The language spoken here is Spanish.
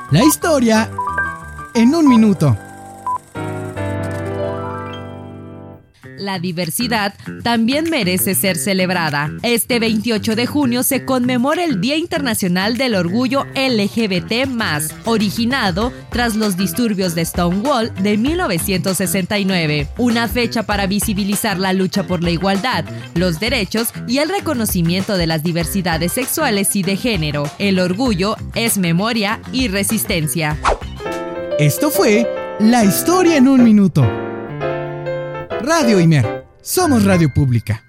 La historia en un minuto. La diversidad también merece ser celebrada. Este 28 de junio se conmemora el Día Internacional del Orgullo LGBT+, originado tras los disturbios de Stonewall de 1969. Una fecha para visibilizar la lucha por la igualdad, los derechos y el reconocimiento de las diversidades sexuales y de género. El orgullo es memoria y resistencia. Esto fue La historia en un minuto. Radio Imer. Somos radio pública.